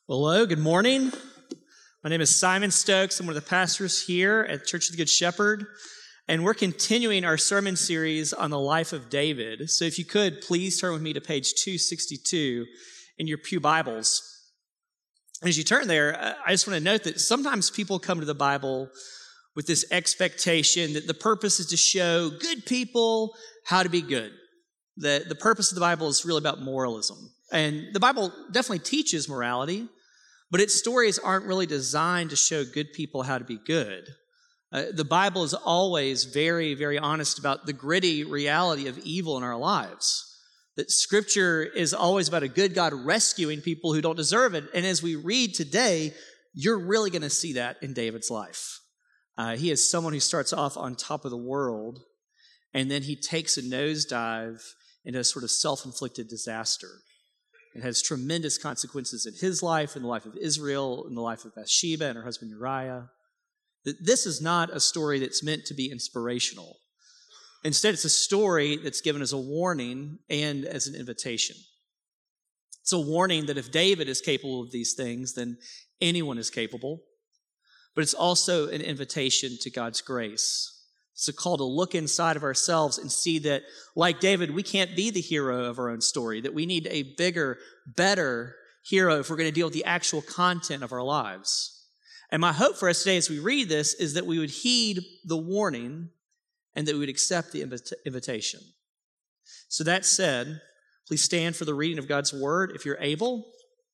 Hello, good morning. My name is Simon Stokes. I'm one of the pastors here at Church of the Good Shepherd, and we're continuing our sermon series on the life of David. So if you could, please turn with me to page 262 in your pew Bibles. As you turn there, I just want to note that sometimes people come to the Bible with this expectation that the purpose is to show good people how to be good. The purpose of the Bible is really about moralism. And the Bible definitely teaches morality, but its stories aren't really designed to show good people how to be good. The Bible is always very, very honest about the gritty reality of evil in our lives. That Scripture is always about a good God rescuing people who don't deserve it. And as we read today, you're really going to see that in David's life. He is someone who starts off on top of the world, and then he takes a nosedive into a sort of self-inflicted disaster. It has tremendous consequences in his life, in the life of Israel, in the life of Bathsheba and her husband Uriah. This is not a story that's meant to be inspirational. Instead, it's a story that's given as a warning and as an invitation. It's a warning that if David is capable of these things, then anyone is capable. But it's also an invitation to God's grace. It's a call to look inside of ourselves and see that, like David, we can't be the hero of our own story, that we need a bigger, better hero if we're going to deal with the actual content of our lives. And my hope for us today as we read this is that we would heed the warning and that we would accept the invitation. So that said, please stand for the reading of God's word if you're able.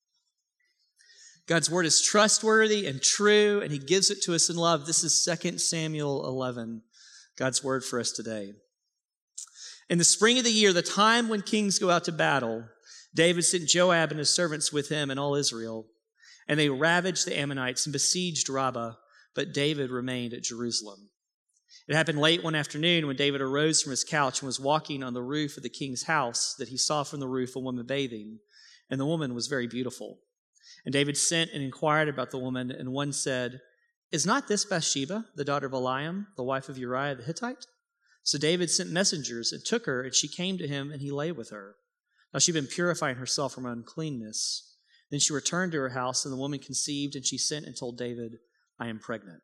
God's word is trustworthy and true, and he gives it to us in love. This is 2 Samuel 11. God's word for us today. In the spring of the year, the time when kings go out to battle, David sent Joab and his servants with him and all Israel, and they ravaged the Ammonites and besieged Rabbah, but David remained at Jerusalem. It happened late one afternoon when David arose from his couch and was walking on the roof of the king's house that he saw from the roof a woman bathing, and the woman was very beautiful. And David sent and inquired about the woman, and one said, "Is not this Bathsheba, the daughter of Eliam, the wife of Uriah the Hittite?" So David sent messengers and took her, and she came to him, and he lay with her. Now she'd been purifying herself from uncleanness. Then she returned to her house, and the woman conceived, and she sent and told David, "I am pregnant."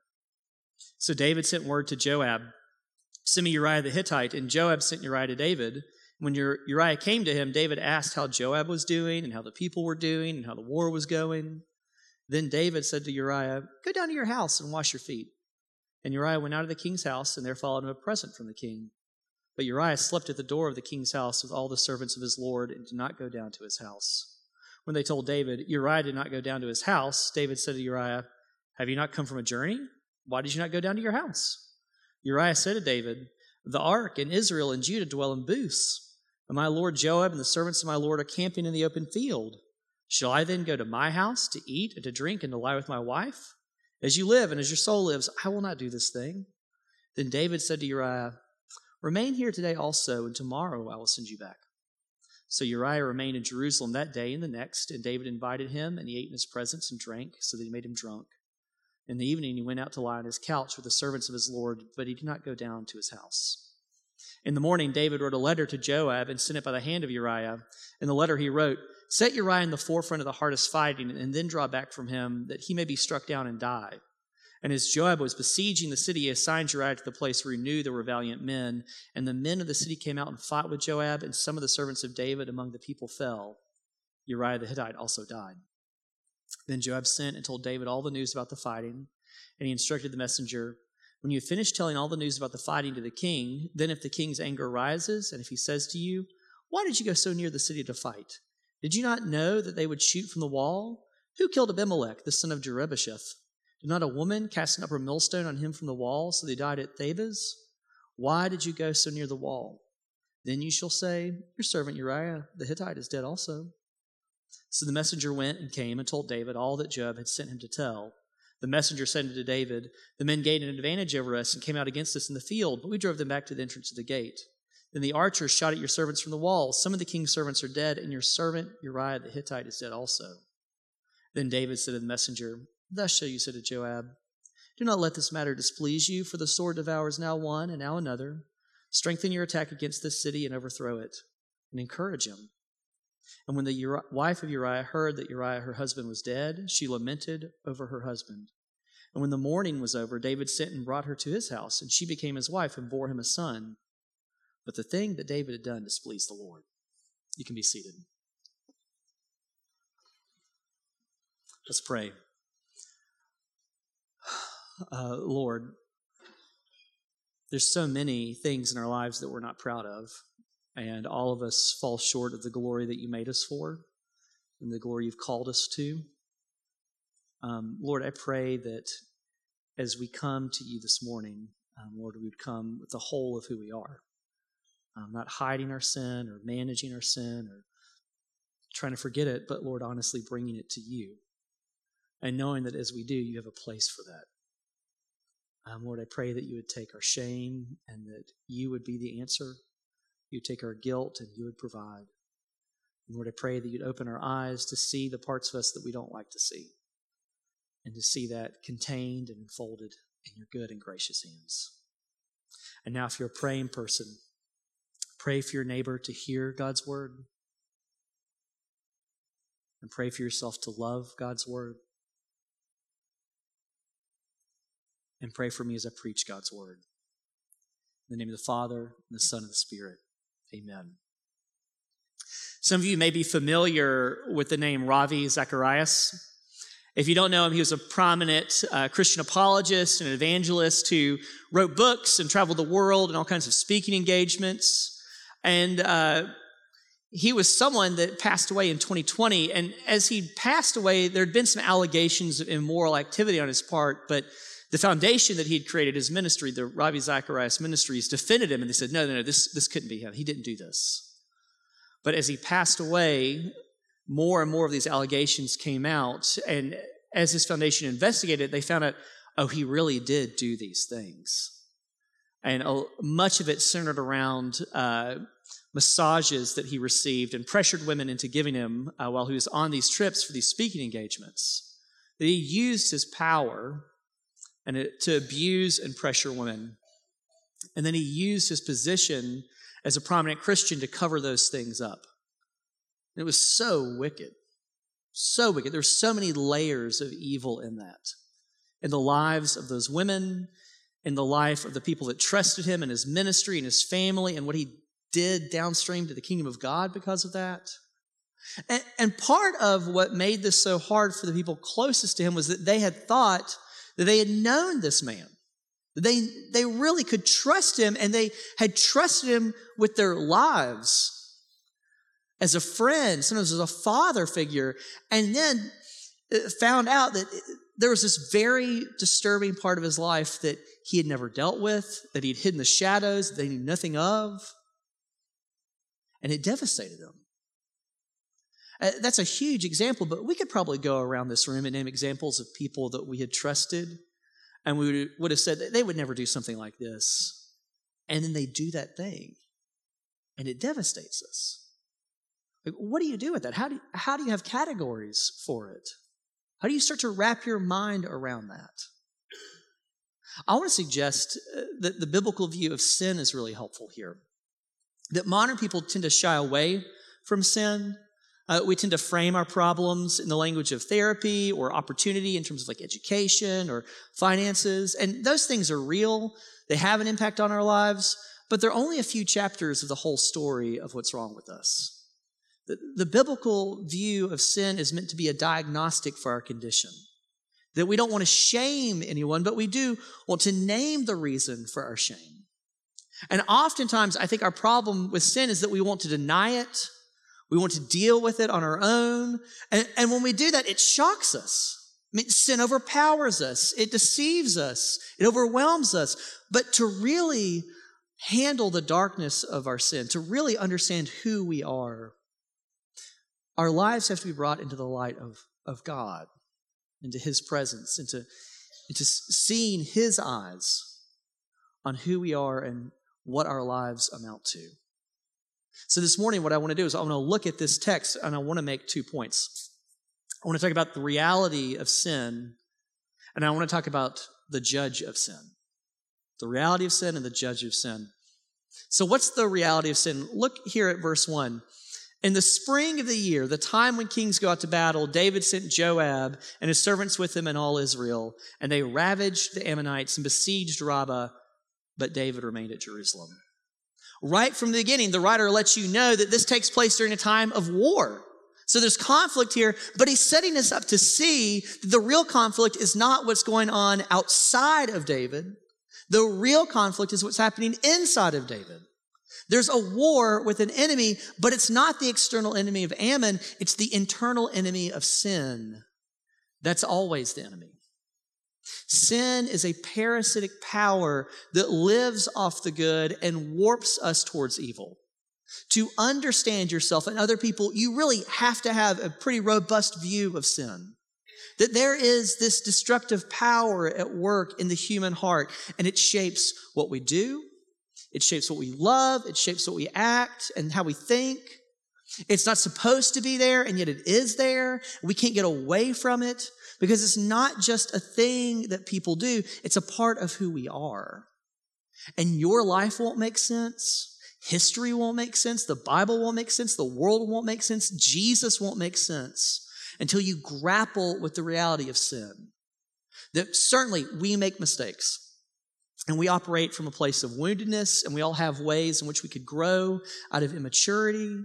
So David sent word to Joab, "Send me Uriah the Hittite," and Joab sent Uriah to David. When Uriah came to him, David asked how Joab was doing, and how the people were doing, and how the war was going. Then David said to Uriah, "Go down to your house and wash your feet." And Uriah went out of the king's house, and there followed him a present from the king. But Uriah slept at the door of the king's house with all the servants of his lord, and did not go down to his house. When they told David, Uriah did not go down to his house, David said to Uriah, "Have you not come from a journey? Why did you not go down to your house?" Uriah said to David, "The ark and Israel and Judah dwell in booths, and my lord Joab and the servants of my lord are camping in the open field. Shall I then go to my house to eat and to drink and to lie with my wife? As you live and as your soul lives, I will not do this thing." Then David said to Uriah, "Remain here today also, and tomorrow I will send you back." So Uriah remained in Jerusalem that day and the next, and David invited him, and he ate in his presence and drank, so that he made him drunk. In the evening he went out to lie on his couch with the servants of his lord, but he did not go down to his house. In the morning David wrote a letter to Joab and sent it by the hand of Uriah. In the letter he wrote, "Set Uriah in the forefront of the hardest fighting, and then draw back from him, that he may be struck down and die." And as Joab was besieging the city, he assigned Uriah to the place where he knew there were valiant men. And the men of the city came out and fought with Joab, and some of the servants of David among the people fell. Uriah the Hittite also died. Then Joab sent and told David all the news about the fighting, and he instructed the messenger, "When you have finished telling all the news about the fighting to the king, then if the king's anger rises, and if he says to you, 'Why did you go so near the city to fight? Did you not know that they would shoot from the wall? Who killed Abimelech, the son of Jerubbesheth? Did not a woman cast an upper millstone on him from the wall, so they died at Thebez? Why did you go so near the wall?' Then you shall say, 'Your servant Uriah the Hittite is dead also.'" So the messenger went and came and told David all that Joab had sent him to tell. The messenger said to David, "The men gained an advantage over us and came out against us in the field, but we drove them back to the entrance of the gate. Then the archers shot at your servants from the walls. Some of the king's servants are dead, and your servant Uriah the Hittite is dead also." Then David said to the messenger, "Thus shall you say to Joab, 'Do not let this matter displease you, for the sword devours now one and now another. Strengthen your attack against this city and overthrow it, and encourage him.'" And when the wife of Uriah heard that Uriah, her husband, was dead, she lamented over her husband. And when the mourning was over, David sent and brought her to his house, and she became his wife and bore him a son. But the thing that David had done displeased the Lord. You can be seated. Let's pray. Lord, there's so many things in our lives that we're not proud of, and all of us fall short of the glory that you made us for and the glory you've called us to. Lord, I pray that as we come to you this morning, Lord, we would come with the whole of who we are, not hiding our sin or managing our sin or trying to forget it, but Lord, honestly bringing it to you and knowing that as we do, you have a place for that. Lord, I pray that you would take our shame and that you would be the answer. You would take our guilt and you would provide. And Lord, I pray that you'd open our eyes to see the parts of us that we don't like to see and to see that contained and enfolded in your good and gracious hands. And now if you're a praying person, pray for your neighbor to hear God's word and pray for yourself to love God's word. And pray for me as I preach God's word. In the name of the Father, and the Son, and the Spirit. Amen. Some of you may be familiar with the name Ravi Zacharias. If you don't know him, he was a prominent Christian apologist and evangelist who wrote books and traveled the world in all kinds of speaking engagements. And he was someone that passed away in 2020. And as he passed away, there had been some allegations of immoral activity on his part, but the foundation that he'd created, his ministry, the Ravi Zacharias Ministries, defended him, and they said, no, this couldn't be him. He didn't do this. But as he passed away, more and more of these allegations came out, and as his foundation investigated, they found out, he really did do these things. And much of it centered around massages that he received and pressured women into giving him while he was on these trips for these speaking engagements. That he used his power and to abuse and pressure women. And then he used his position as a prominent Christian to cover those things up. And it was so wicked. So wicked. There's so many layers of evil in that. In the lives of those women, in the life of the people that trusted him and his ministry and his family and what he did downstream to the kingdom of God because of that. And part of what made this so hard for the people closest to him was that they had thought that they had known this man. They really could trust him, and they had trusted him with their lives as a friend, sometimes as a father figure, and then found out that there was this very disturbing part of his life that he had never dealt with, that he'd hidden the shadows, that they knew nothing of, and it devastated them. That's a huge example, but we could probably go around this room and name examples of people that we had trusted, and we would have said that they would never do something like this. And then they do that thing, and it devastates us. Like, what do you do with that? How do you have categories for it? How do you start to wrap your mind around that? I want to suggest that the biblical view of sin is really helpful here. That modern people tend to shy away from sin. We tend to frame our problems in the language of therapy or opportunity in terms of like education or finances. And those things are real. They have an impact on our lives, but they're only a few chapters of the whole story of what's wrong with us. The biblical view of sin is meant to be a diagnostic for our condition. That we don't want to shame anyone, but we do want to name the reason for our shame. And oftentimes, I think our problem with sin is that we want to deny it. We want to deal with it on our own. And when we do that, it shocks us. I mean, sin overpowers us. It deceives us. It overwhelms us. But to really handle the darkness of our sin, to really understand who we are, our lives have to be brought into the light of God, into His presence, into seeing His eyes on who we are and what our lives amount to. So this morning, what I want to do is I want to look at this text and I want to make 2 points. I want to talk about the reality of sin, and I want to talk about the judge of sin. The reality of sin and the judge of sin. So what's the reality of sin? Look here at verse 1. In the spring of the year, the time when kings go out to battle, David sent Joab and his servants with him and all Israel, and they ravaged the Ammonites and besieged Rabbah, but David remained at Jerusalem. Right from the beginning, the writer lets you know that this takes place during a time of war. So there's conflict here, but he's setting us up to see that the real conflict is not what's going on outside of David. The real conflict is what's happening inside of David. There's a war with an enemy, but it's not the external enemy of Ammon. It's the internal enemy of sin. That's always the enemy. Sin is a parasitic power that lives off the good and warps us towards evil. To understand yourself and other people, you really have to have a pretty robust view of sin. That there is this destructive power at work in the human heart, and it shapes what we do. It shapes what we love. It shapes what we act and how we think. It's not supposed to be there, and yet it is there. We can't get away from it because it's not just a thing that people do. It's a part of who we are. And your life won't make sense. History won't make sense. The Bible won't make sense. The world won't make sense. Jesus won't make sense until you grapple with the reality of sin. That certainly we make mistakes. And we operate from a place of woundedness, and we all have ways in which we could grow out of immaturity.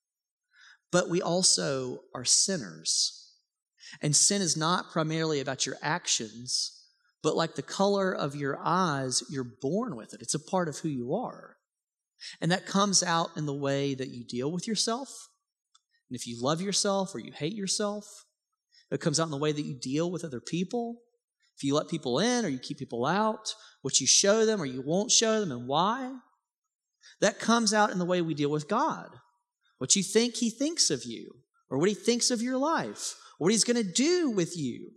But we also are sinners. And sin is not primarily about your actions, but like the color of your eyes, you're born with it. It's a part of who you are. And that comes out in the way that you deal with yourself. And if you love yourself or you hate yourself, it comes out in the way that you deal with other people. If you let people in or you keep people out, what you show them or you won't show them and why. That comes out in the way we deal with God. What you think he thinks of you or what he thinks of your life or what he's going to do with you.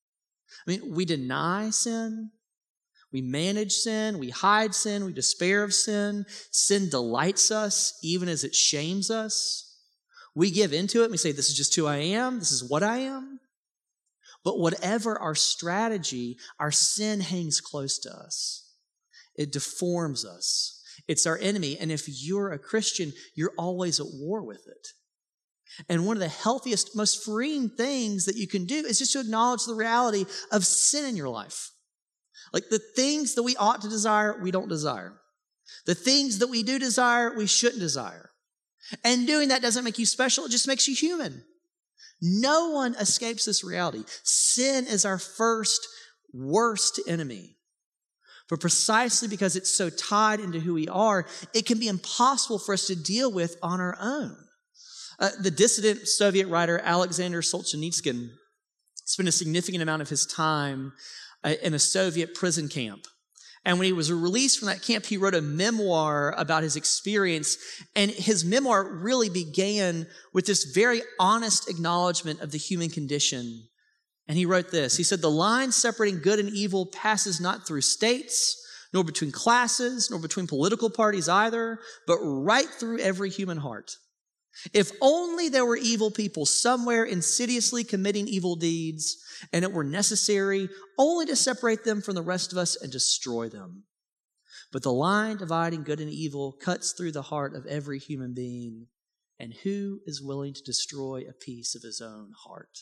I mean, we deny sin. We manage sin. We hide sin. We despair of sin. Sin delights us even as it shames us. We give into it and we say, this is just who I am. This is what I am. But whatever our strategy, our sin hangs close to us. It deforms us. It's our enemy. And if you're a Christian, you're always at war with it. And one of the healthiest, most freeing things that you can do is just to acknowledge the reality of sin in your life. Like the things that we ought to desire, we don't desire. The things that we do desire, we shouldn't desire. And doing that doesn't make you special. It just makes you human. No one escapes this reality. Sin is our first, worst enemy. But precisely because it's so tied into who we are, it can be impossible for us to deal with on our own. The dissident Soviet writer Alexander Solzhenitsyn spent a significant amount of his time in a Soviet prison camp. And when he was released from that camp, he wrote a memoir about his experience. And his memoir really began with this very honest acknowledgement of the human condition. And he wrote this. He said, the line separating good and evil passes not through states, nor between classes, nor between political parties either, but right through every human heart. If only there were evil people somewhere insidiously committing evil deeds, and it were necessary only to separate them from the rest of us and destroy them. But the line dividing good and evil cuts through the heart of every human being, and who is willing to destroy a piece of his own heart?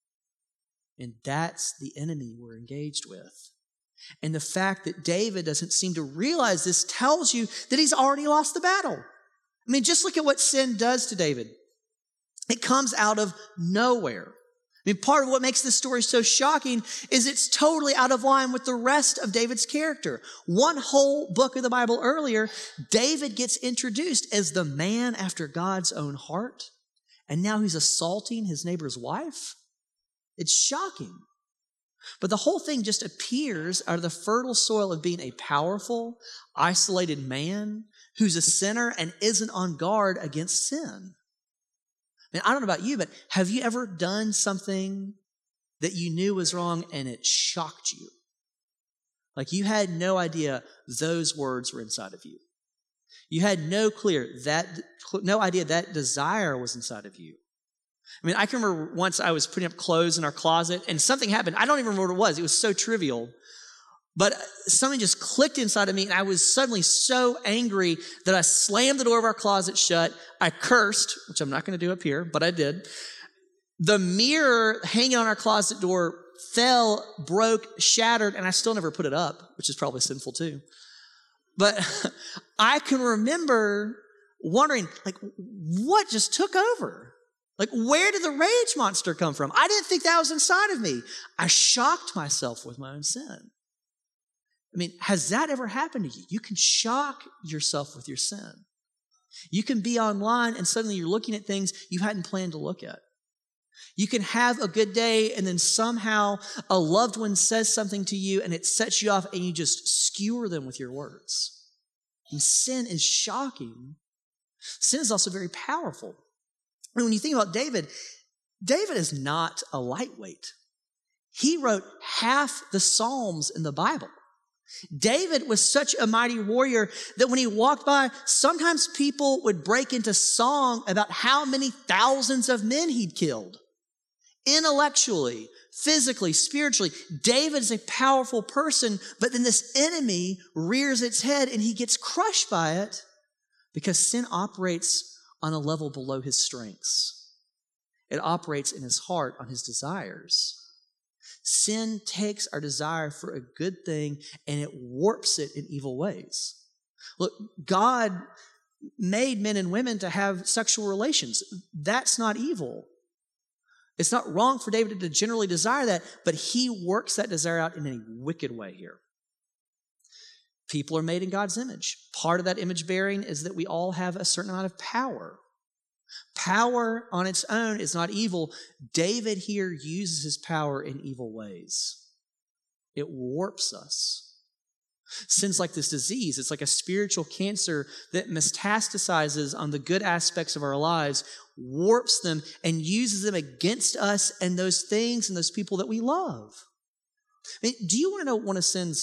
And that's the enemy we're engaged with. And the fact that David doesn't seem to realize this tells you that he's already lost the battle. I mean, just look at what sin does to David. It comes out of nowhere. I mean, part of what makes this story so shocking is it's totally out of line with the rest of David's character. One whole book of the Bible earlier, David gets introduced as the man after God's own heart, and now he's assaulting his neighbor's wife. It's shocking. But the whole thing just appears out of the fertile soil of being a powerful, isolated man who's a sinner and isn't on guard against sin. And I don't know about you, but have you ever done something that you knew was wrong and it shocked you? Like you had no idea those words were inside of you. You had no idea that desire was inside of you. I mean, I can remember once I was putting up clothes in our closet and something happened. I don't even remember what it was. It was so trivial. But something just clicked inside of me, and I was suddenly so angry that I slammed the door of our closet shut. I cursed, which I'm not going to do up here, but I did. The mirror hanging on our closet door fell, broke, shattered, and I still never put it up, which is probably sinful too. But I can remember wondering, like, what just took over? Like, where did the rage monster come from? I didn't think that was inside of me. I shocked myself with my own sin. I mean, has that ever happened to you? You can shock yourself with your sin. You can be online and suddenly you're looking at things you hadn't planned to look at. You can have a good day and then somehow a loved one says something to you and it sets you off and you just skewer them with your words. And sin is shocking. Sin is also very powerful. And when you think about David is not a lightweight. He wrote half the Psalms in the Bible. David was such a mighty warrior that when he walked by, sometimes people would break into song about how many thousands of men he'd killed. Intellectually, physically, spiritually, David is a powerful person, but then this enemy rears its head and he gets crushed by it because sin operates on a level below his strengths. It operates in his heart on his desires. Sin takes our desire for a good thing and it warps it in evil ways. Look, God made men and women to have sexual relations. That's not evil. It's not wrong for David to generally desire that, but he works that desire out in a wicked way here. People are made in God's image. Part of that image bearing is that we all have a certain amount of power. Power on its own is not evil. David here uses his power in evil ways. It warps us. Sin's like this disease. It's like a spiritual cancer that metastasizes on the good aspects of our lives, warps them, and uses them against us and those things and those people that we love. I mean, do you want to know one of sin's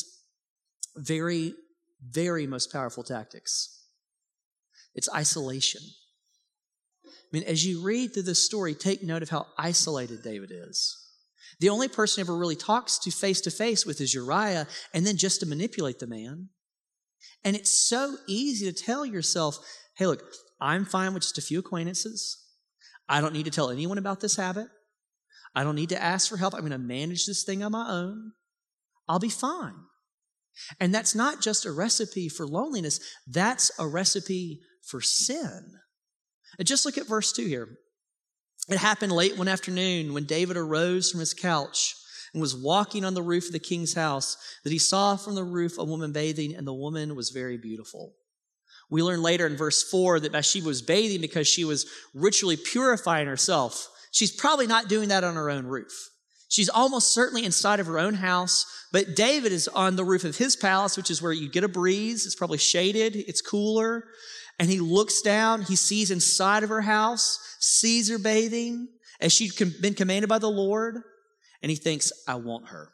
very, very most powerful tactics? It's isolation. I mean, as you read through this story, take note of how isolated David is. The only person he ever really talks to face with is Uriah, and then just to manipulate the man. And it's so easy to tell yourself, hey, look, I'm fine with just a few acquaintances. I don't need to tell anyone about this habit. I don't need to ask for help. I'm going to manage this thing on my own. I'll be fine. And that's not just a recipe for loneliness. That's a recipe for sin. And just look at verse 2 here. It happened late one afternoon when David arose from his couch and was walking on the roof of the king's house that he saw from the roof a woman bathing, and the woman was very beautiful. We learn later in verse 4 that Bathsheba was bathing because she was ritually purifying herself. She's probably not doing that on her own roof. She's almost certainly inside of her own house, but David is on the roof of his palace, which is where you get a breeze. It's probably shaded. It's cooler. And he looks down, he sees inside of her house, sees her bathing as she'd been commanded by the Lord, and he thinks, I want her.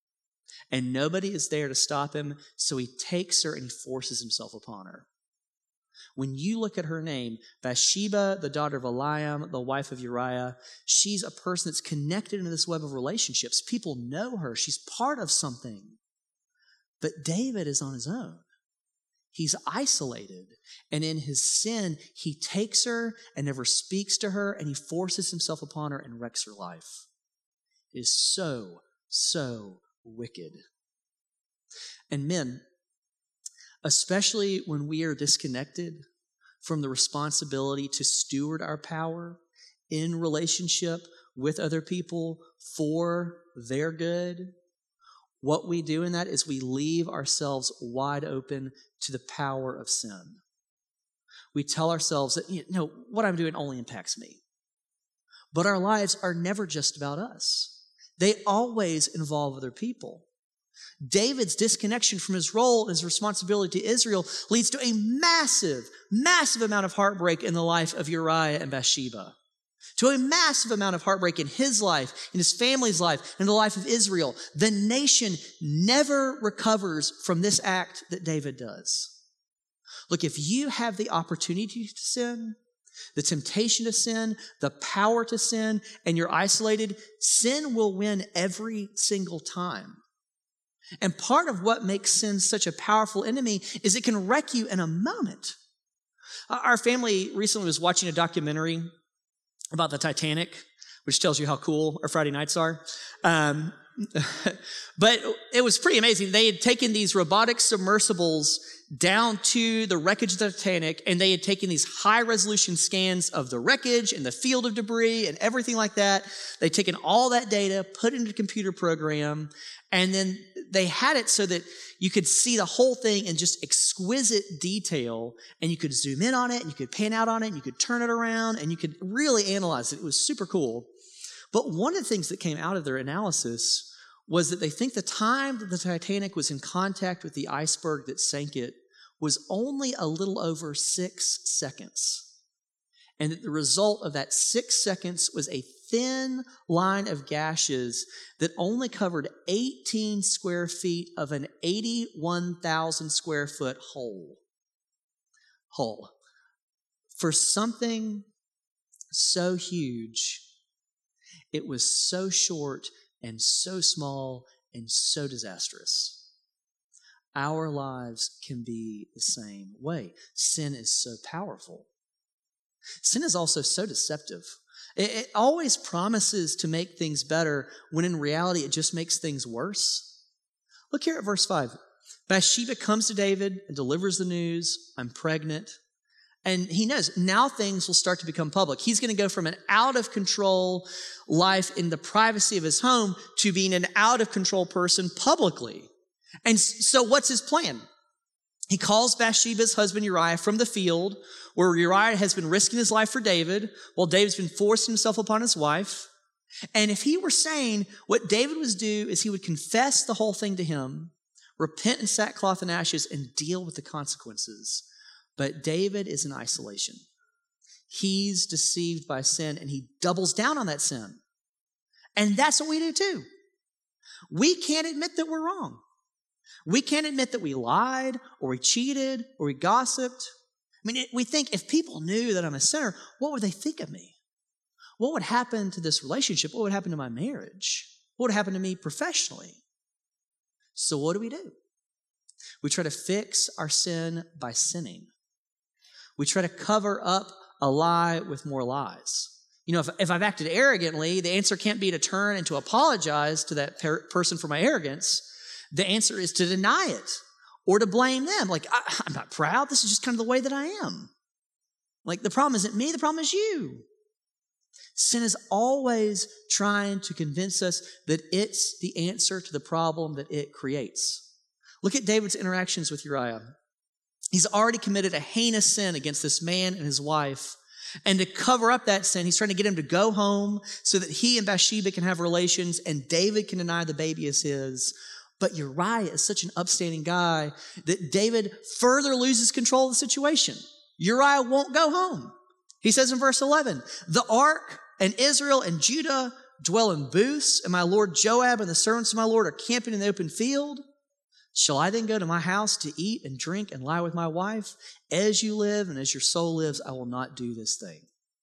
And nobody is there to stop him, so he takes her and he forces himself upon her. When you look at her name, Bathsheba, the daughter of Eliam, the wife of Uriah, she's a person that's connected into this web of relationships. People know her. She's part of something. But David is on his own. He's isolated. And in his sin, he takes her and never speaks to her, and he forces himself upon her and wrecks her life. It is so, so wicked. And men, especially when we are disconnected from the responsibility to steward our power in relationship with other people for their good, what we do in that is we leave ourselves wide open to the power of sin. We tell ourselves that, what I'm doing only impacts me. But our lives are never just about us. They always involve other people. David's disconnection from his role and his responsibility to Israel leads to a massive, massive amount of heartbreak in the life of Uriah and Bathsheba. To a massive amount of heartbreak in his life, in his family's life, in the life of Israel. The nation never recovers from this act that David does. Look, if you have the opportunity to sin, the temptation to sin, the power to sin, and you're isolated, sin will win every single time. And part of what makes sin such a powerful enemy is it can wreck you in a moment. Our family recently was watching a documentary about the Titanic, which tells you how cool our Friday nights are. But it was pretty amazing. They had taken these robotic submersibles down to the wreckage of the Titanic, and they had taken these high-resolution scans of the wreckage and the field of debris and everything like that. They'd taken all that data, put it into a computer program, and then they had it so that you could see the whole thing in just exquisite detail, and you could zoom in on it, and you could pan out on it, and you could turn it around, and you could really analyze it. It was super cool. But one of the things that came out of their analysis was that they think the time that the Titanic was in contact with the iceberg that sank it was only a little over 6 seconds. And that the result of that 6 seconds was a thin line of gashes that only covered 18 square feet of an 81,000 square foot hull. For something so huge, it was so short and so small and so disastrous. Our lives can be the same way. Sin is so powerful. Sin is also so deceptive. It always promises to make things better when in reality it just makes things worse. Look here at verse 5. Bathsheba comes to David and delivers the news, I'm pregnant. And he knows now things will start to become public. He's going to go from an out-of-control life in the privacy of his home to being an out-of-control person publicly. And so what's his plan? He calls Bathsheba's husband Uriah from the field where Uriah has been risking his life for David while David's been forcing himself upon his wife. And if he were sane, what David would do is he would confess the whole thing to him, repent in sackcloth and ashes, and deal with the consequences. But David is in isolation. He's deceived by sin, and he doubles down on that sin. And that's what we do too. We can't admit that we're wrong. We can't admit that we lied, or we cheated, or we gossiped. I mean, we think if people knew that I'm a sinner, what would they think of me? What would happen to this relationship? What would happen to my marriage? What would happen to me professionally? So what do? We try to fix our sin by sinning. We try to cover up a lie with more lies. You know, if I've acted arrogantly, the answer can't be to turn and to apologize to that person for my arrogance. The answer is to deny it or to blame them. Like, I'm not proud. This is just kind of the way that I am. Like, the problem isn't me. The problem is you. Sin is always trying to convince us that it's the answer to the problem that it creates. Look at David's interactions with Uriah. He's already committed a heinous sin against this man and his wife. And to cover up that sin, he's trying to get him to go home so that he and Bathsheba can have relations and David can deny the baby is his. But Uriah is such an upstanding guy that David further loses control of the situation. Uriah won't go home. He says in verse 11, the ark and Israel and Judah dwell in booths, and my lord Joab and the servants of my lord are camping in the open field. Shall I then go to my house to eat and drink and lie with my wife? As you live and as your soul lives, I will not do this thing.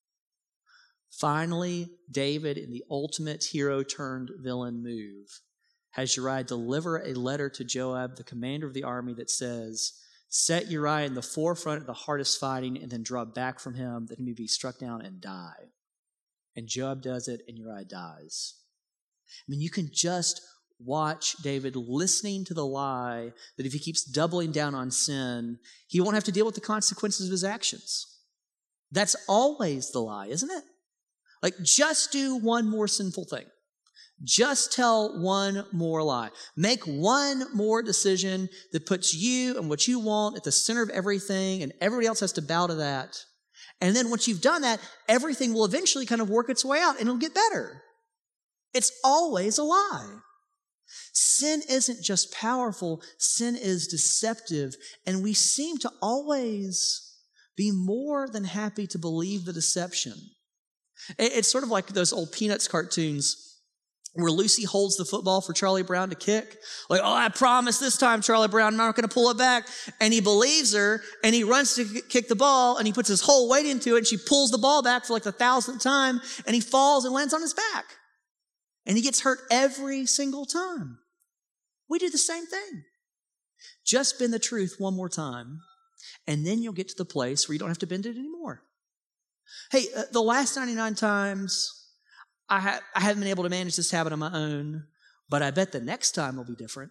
Finally, David, in the ultimate hero-turned-villain move, has Uriah deliver a letter to Joab, the commander of the army, that says, set Uriah in the forefront of the hardest fighting and then draw back from him that he may be struck down and die. And Joab does it, and Uriah dies. I mean, you can just watch David listening to the lie that if he keeps doubling down on sin, he won't have to deal with the consequences of his actions. That's always the lie, isn't it? Like, just do one more sinful thing. Just tell one more lie. Make one more decision that puts you and what you want at the center of everything, and everybody else has to bow to that. And then once you've done that, everything will eventually kind of work its way out and it'll get better. It's always a lie. Sin isn't just powerful, sin is deceptive, and we seem to always be more than happy to believe the deception. It's sort of like those old Peanuts cartoons where Lucy holds the football for Charlie Brown to kick. Like, oh, I promise this time, Charlie Brown, I'm not going to pull it back. And he believes her, and he runs to kick the ball, and he puts his whole weight into it, and she pulls the ball back for like the 1,000th time, and he falls and lands on his back. And he gets hurt every single time. We do the same thing. Just bend the truth one more time, and then you'll get to the place where you don't have to bend it anymore. Hey, the last 99 times, I haven't been able to manage this habit on my own, but I bet the next time will be different.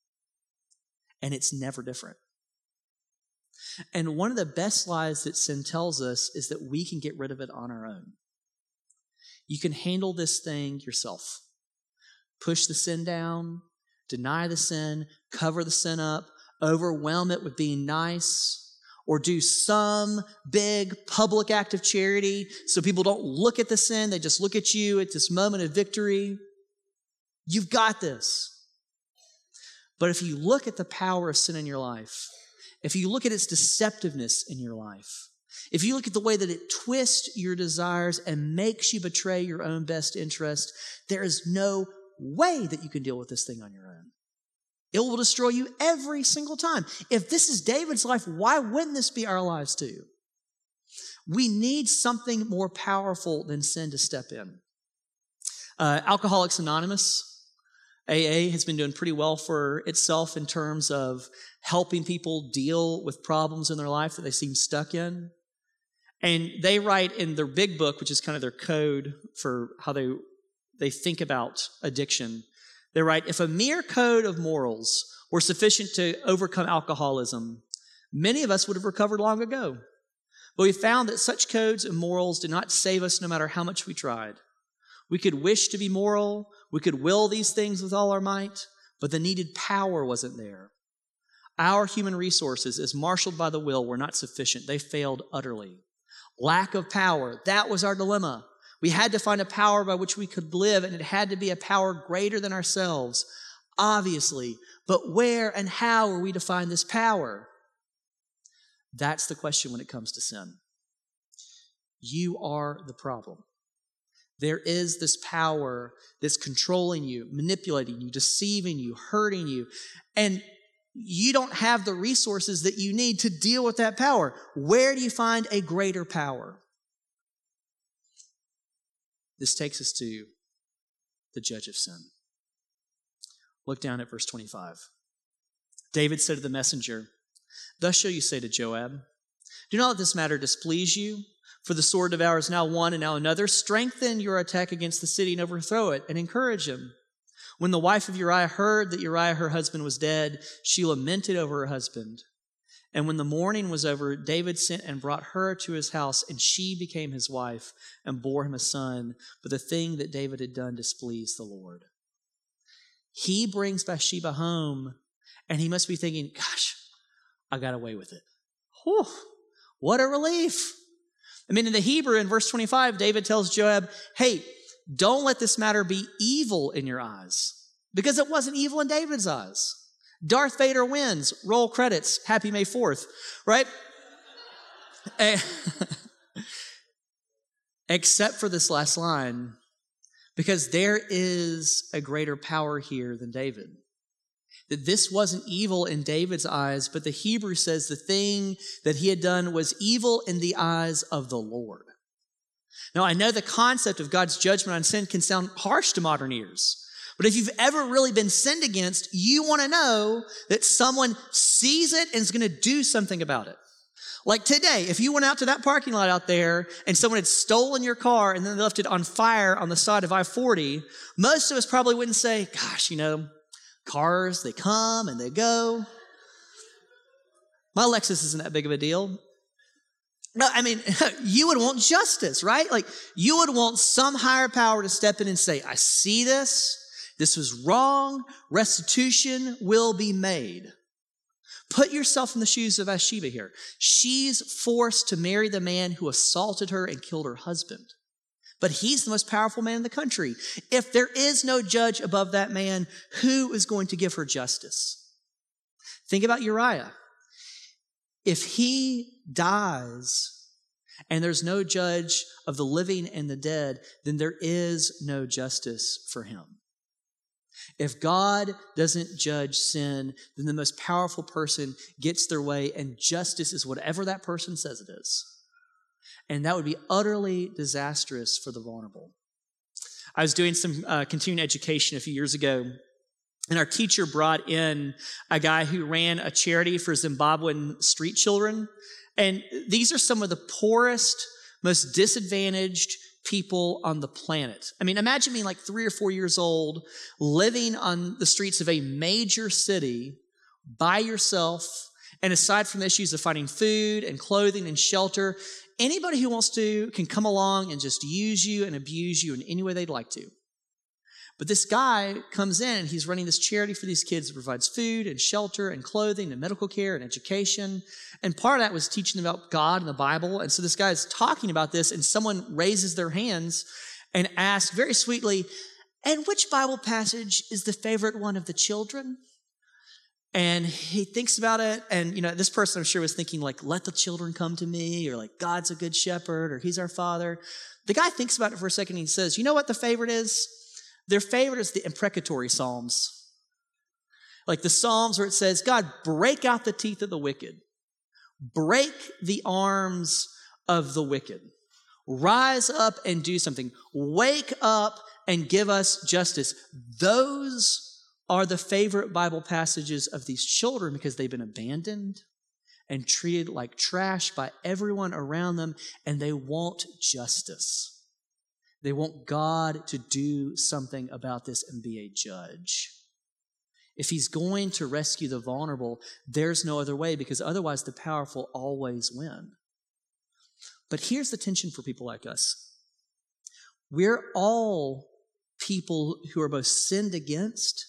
And it's never different. And one of the best lies that sin tells us is that we can get rid of it on our own. You can handle this thing yourself. Push the sin down, deny the sin, cover the sin up, overwhelm it with being nice, or do some big public act of charity so people don't look at the sin, they just look at you at this moment of victory. You've got this. But if you look at the power of sin in your life, if you look at its deceptiveness in your life, if you look at the way that it twists your desires and makes you betray your own best interest, there is no way that you can deal with this thing on your own. It will destroy you every single time. If this is David's life, why wouldn't this be our lives too? We need something more powerful than sin to step in. Alcoholics Anonymous, AA, has been doing pretty well for itself in terms of helping people deal with problems in their life that they seem stuck in. And they write in their big book, which is kind of their code for how they think about addiction. They write, if a mere code of morals were sufficient to overcome alcoholism, many of us would have recovered long ago. But we found that such codes and morals did not save us no matter how much we tried. We could wish to be moral, we could will these things with all our might, but the needed power wasn't there. Our human resources, as marshaled by the will, were not sufficient. They failed utterly. Lack of power, that was our dilemma. We had to find a power by which we could live, and it had to be a power greater than ourselves, obviously. But where and how are we to find this power? That's the question when it comes to sin. You are the problem. There is this power that's controlling you, manipulating you, deceiving you, hurting you, and you don't have the resources that you need to deal with that power. Where do you find a greater power? This takes us to the judge of sin. Look down at verse 25. David said to the messenger, thus shall you say to Joab, do not let this matter displease you, for the sword devours now one and now another. Strengthen your attack against the city and overthrow it, and encourage him. When the wife of Uriah heard that Uriah, her husband, was dead, she lamented over her husband. And when the mourning was over, David sent and brought her to his house, and she became his wife and bore him a son. But the thing that David had done displeased the Lord. He brings Bathsheba home, and he must be thinking, gosh, I got away with it. Whew, what a relief. I mean, in the Hebrew, in verse 25, David tells Joab, hey, don't let this matter be evil in your eyes, because it wasn't evil in David's eyes. Darth Vader wins. Roll credits. Happy May 4th, right? Except for this last line, because there is a greater power here than David. That this wasn't evil in David's eyes, but the Hebrew says the thing that he had done was evil in the eyes of the Lord. Now, I know the concept of God's judgment on sin can sound harsh to modern ears. But if you've ever really been sinned against, you want to know that someone sees it and is going to do something about it. Like today, if you went out to that parking lot out there and someone had stolen your car and then they left it on fire on the side of I-40, most of us probably wouldn't say, gosh, cars, they come and they go. My Lexus isn't that big of a deal. No, I mean, you would want justice, right? Like you would want some higher power to step in and say, I see this. This was wrong. Restitution will be made. Put yourself in the shoes of Bathsheba here. She's forced to marry the man who assaulted her and killed her husband. But he's the most powerful man in the country. If there is no judge above that man, who is going to give her justice? Think about Uriah. If he dies and there's no judge of the living and the dead, then there is no justice for him. If God doesn't judge sin, then the most powerful person gets their way, and justice is whatever that person says it is. And that would be utterly disastrous for the vulnerable. I was doing some continuing education a few years ago, And our teacher brought in a guy who ran a charity for Zimbabwean street children. And these are some of the poorest, most disadvantaged people on the planet. I mean, imagine being like 3 or 4 years old, living on the streets of a major city by yourself. And aside from the issues of finding food and clothing and shelter, anybody who wants to can come along and just use you and abuse you in any way they'd like to. But this guy comes in and he's running this charity for these kids that provides food and shelter and clothing and medical care and education. And part of that was teaching them about God and the Bible. And so this guy's talking about this, and someone raises their hands and asks very sweetly, "And which Bible passage is the favorite one of the children?" And he thinks about it, and this person I'm sure was thinking like, "Let the children come to me," or like, "God's a good shepherd," or "He's our Father." The guy thinks about it for a second and he says, "You know what the favorite is? Their favorite is the imprecatory Psalms. Like the Psalms where it says, God, break out the teeth of the wicked. Break the arms of the wicked. Rise up and do something. Wake up and give us justice." Those are the favorite Bible passages of these children because they've been abandoned and treated like trash by everyone around them, and they want justice. They want God to do something about this and be a judge. If he's going to rescue the vulnerable, there's no other way, because otherwise the powerful always win. But here's the tension for people like us. We're all people who are both sinned against,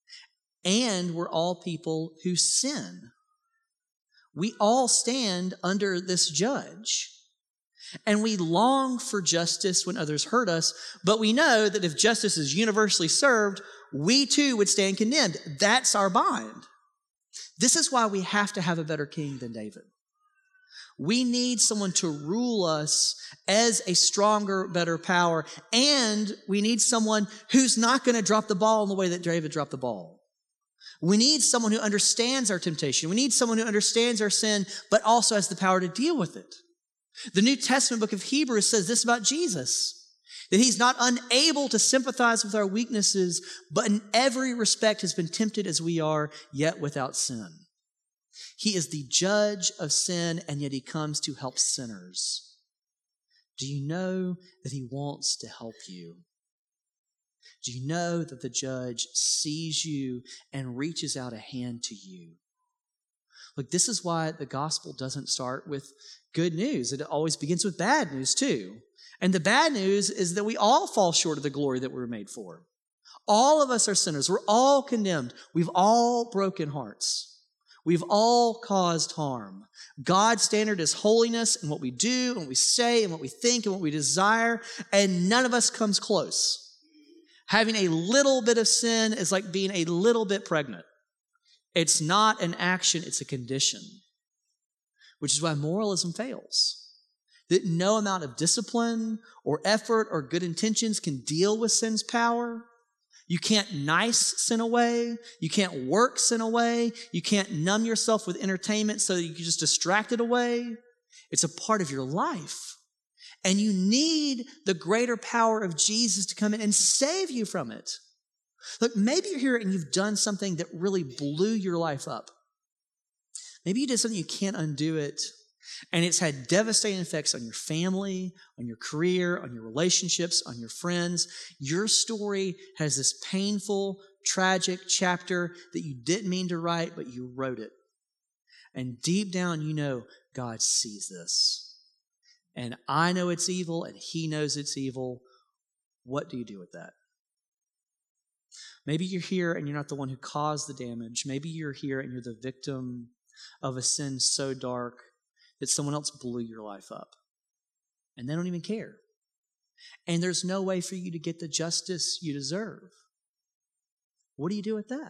and we're all people who sin. We all stand under this judge. And we long for justice when others hurt us, but we know that if justice is universally served, we too would stand condemned. That's our bind. This is why we have to have a better king than David. We need someone to rule us as a stronger, better power, and we need someone who's not going to drop the ball in the way that David dropped the ball. We need someone who understands our temptation. We need someone who understands our sin, but also has the power to deal with it. The New Testament book of Hebrews says this about Jesus, that he's not unable to sympathize with our weaknesses, but in every respect has been tempted as we are, yet without sin. He is the judge of sin, and yet he comes to help sinners. Do you know that he wants to help you? Do you know that the judge sees you and reaches out a hand to you? Look, this is why the gospel doesn't start with good news. It always begins with bad news too. And the bad news is that we all fall short of the glory that we were made for. All of us are sinners. We're all condemned. We've all broken hearts. We've all caused harm. God's standard is holiness in what we do and what we say and what we think and what we desire, and none of us comes close. Having a little bit of sin is like being a little bit pregnant. It's not an action, it's a condition, which is why moralism fails. That no amount of discipline or effort or good intentions can deal with sin's power. You can't nice sin away. You can't work sin away. You can't numb yourself with entertainment so that you can just distract it away. It's a part of your life. And you need the greater power of Jesus to come in and save you from it. Look, maybe you're here and you've done something that really blew your life up. Maybe you did something you can't undo it, and it's had devastating effects on your family, on your career, on your relationships, on your friends. Your story has this painful, tragic chapter that you didn't mean to write, but you wrote it. And deep down, you know God sees this. And I know it's evil, and he knows it's evil. What do you do with that? Maybe you're here and you're not the one who caused the damage. Maybe you're here and you're the victim of a sin so dark that someone else blew your life up. And they don't even care. And there's no way for you to get the justice you deserve. What do you do with that?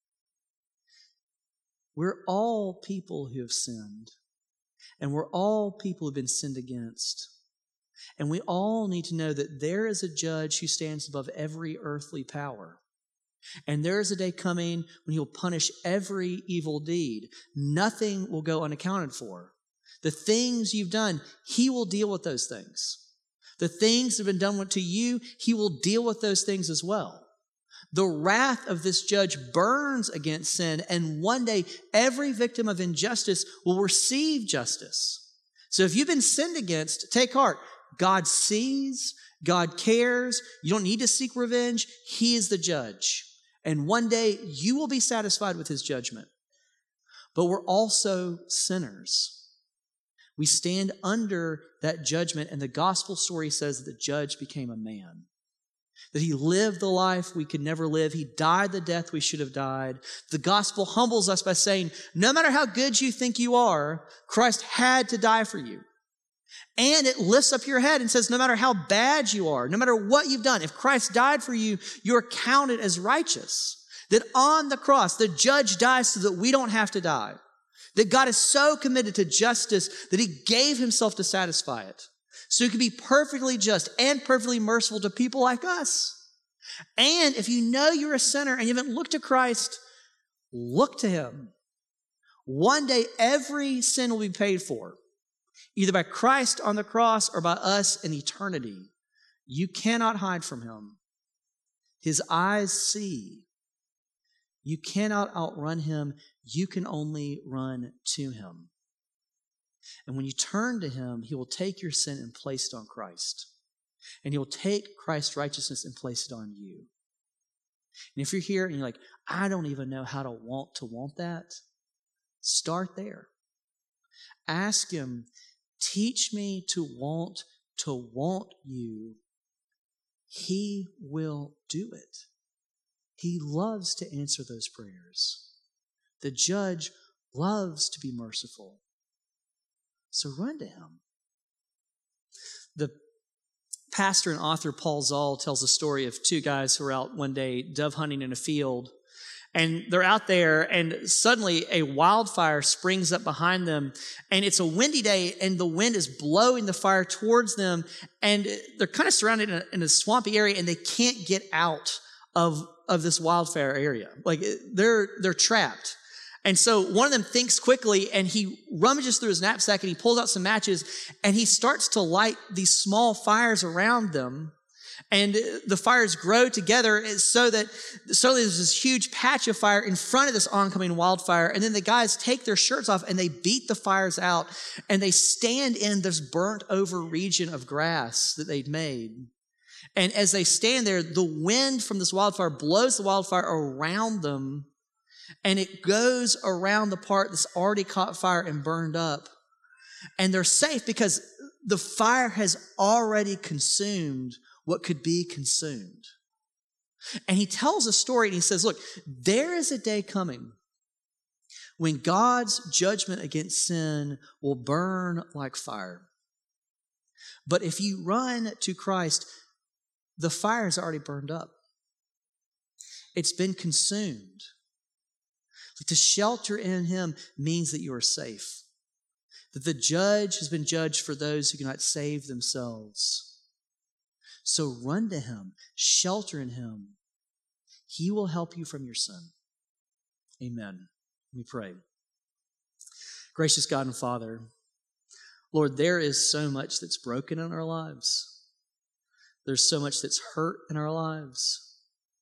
We're all people who have sinned. And we're all people who have been sinned against. And we all need to know that there is a judge who stands above every earthly power. And there is a day coming when he'll punish every evil deed. Nothing will go unaccounted for. The things you've done, he will deal with those things. The things that have been done to you, he will deal with those things as well. The wrath of this judge burns against sin, and one day every victim of injustice will receive justice. So if you've been sinned against, take heart. God sees, God cares. You don't need to seek revenge. He is the judge. And one day you will be satisfied with his judgment. But we're also sinners. We stand under that judgment, and the gospel story says that the judge became a man. That he lived the life we could never live. He died the death we should have died. The gospel humbles us by saying, no matter how good you think you are, Christ had to die for you. And it lifts up your head and says, no matter how bad you are, no matter what you've done, if Christ died for you, you're counted as righteous. That on the cross, the judge dies so that we don't have to die. That God is so committed to justice that he gave himself to satisfy it. So he can be perfectly just and perfectly merciful to people like us. And if you know you're a sinner and you haven't looked to Christ, look to him. One day, every sin will be paid for, either by Christ on the cross or by us in eternity. You cannot hide from him. His eyes see. You cannot outrun him. You can only run to him. And when you turn to him, he will take your sin and place it on Christ. And he will take Christ's righteousness and place it on you. And if you're here and you're like, I don't even know how to want that, start there. Ask him, teach me to want you. He will do it. He loves to answer those prayers. The judge loves to be merciful. So run to him. The pastor and author Paul Zoll tells a story of two guys who were out one day dove hunting in a field. And they're out there, and suddenly a wildfire springs up behind them. And it's a windy day, and the wind is blowing the fire towards them. And they're kind of surrounded in a swampy area, and they can't get out of this wildfire area. Like they're trapped. And so one of them thinks quickly, and he rummages through his knapsack and he pulls out some matches and he starts to light these small fires around them. And the fires grow together so that suddenly there's this huge patch of fire in front of this oncoming wildfire. And then the guys take their shirts off and they beat the fires out, and they stand in this burnt over region of grass that they'd made. And as they stand there, the wind from this wildfire blows the wildfire around them, and it goes around the part that's already caught fire and burned up. And they're safe because the fire has already consumed what could be consumed. And he tells a story and he says, look, there is a day coming when God's judgment against sin will burn like fire. But if you run to Christ, the fire is already burned up. It's been consumed. To shelter in him means that you are safe. That the judge has been judged for those who cannot save themselves. So run to him, shelter in him. He will help you from your sin. Amen. Let me pray. Gracious God and Father, Lord, there is so much that's broken in our lives. There's so much that's hurt in our lives.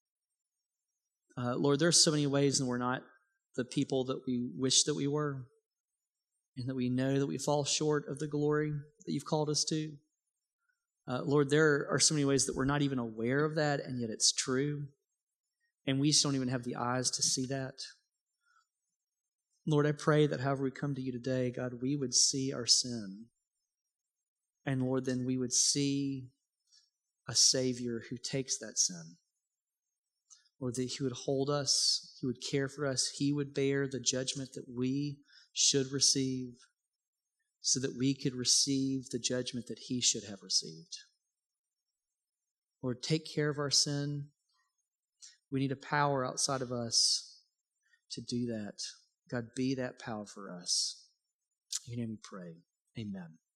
Lord, there are so many ways that we're not the people that we wish that we were, and that we know that we fall short of the glory that you've called us to. Lord, there are so many ways that we're not even aware of that, and yet it's true, and we just don't even have the eyes to see that. Lord, I pray that however we come to you today, God, we would see our sin, and Lord, then we would see a Savior who takes that sin. Lord, that he would hold us, he would care for us, he would bear the judgment that we should receive so that we could receive the judgment that he should have received. Lord, take care of our sin. We need a power outside of us to do that. God, be that power for us. In your name we pray. Amen.